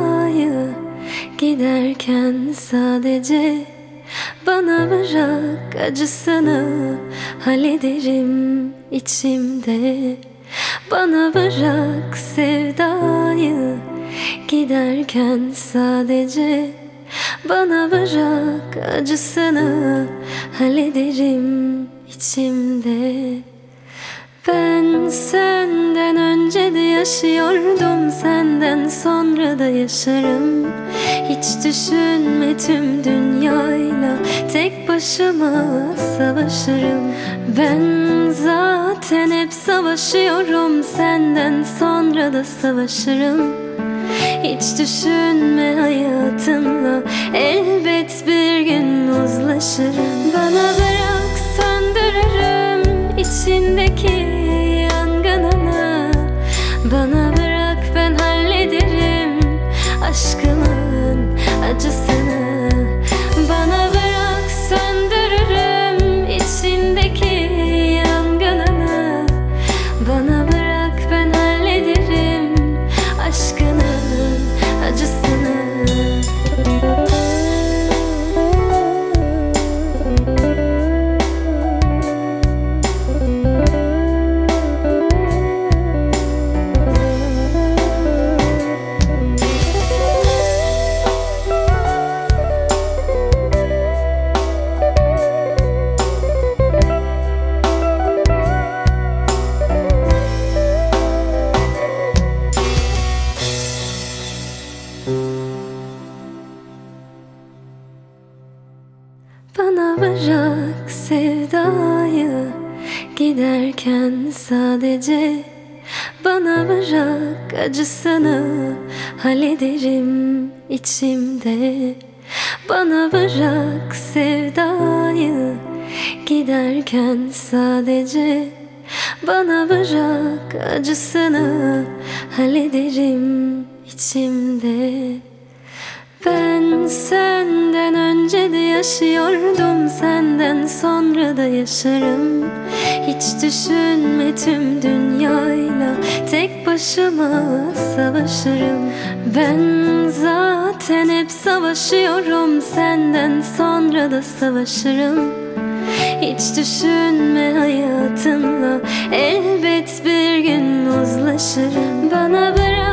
sevdayı giderken sadece bana bırak acısını, hallederim içimde. Bana bırak sevdayı giderken sadece bana bırak acısını, hallederim içimde. Ben senden önce de yaşıyordum, senden sonra da yaşarım. Hiç düşünme, tüm dünyayla tek başıma savaşırım. Ben zaten hep savaşıyorum, senden sonra da savaşırım. Hiç düşünme, hayatınla elbet bir gün uzlaşırım. Bana bırak, söndürürüm içindeki yangınını. Bana bırak, ben hallederim aşkımın acısını. Bana bırak, söndürürüm içindeki yangınını. Bana bırak, ben hallederim aşkının acısını. Bana bırak sevdayı giderken sadece bana bırak acısını, hallederim içimde. Bana bırak sevdayı giderken sadece bana bırak acısını, hallederim içimde. Ben senden önce de yaşıyordum, senden sonra da yaşarım. Hiç düşünme, tüm dünyayla tek başıma savaşırım. Ben zaten hep savaşıyorum, senden sonra da savaşırım. Hiç düşünme, hayatınla elbet bir gün uzlaşırım. Bana bırak,